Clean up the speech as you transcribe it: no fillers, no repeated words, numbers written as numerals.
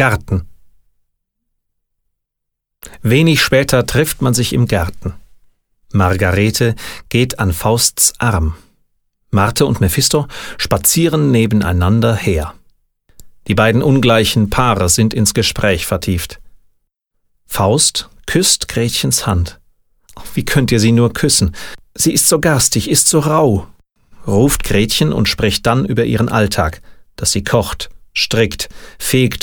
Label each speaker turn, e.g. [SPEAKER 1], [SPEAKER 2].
[SPEAKER 1] Garten. Wenig später trifft man sich im Garten. Margarete geht an Fausts Arm. Marthe und Mephisto spazieren nebeneinander her. Die beiden ungleichen Paare sind ins Gespräch vertieft. Faust küsst Gretchens Hand. »Wie könnt ihr sie nur küssen? Sie ist so garstig, ist so rau«, ruft Gretchen und spricht dann über ihren Alltag, dass sie kocht, strickt, fegt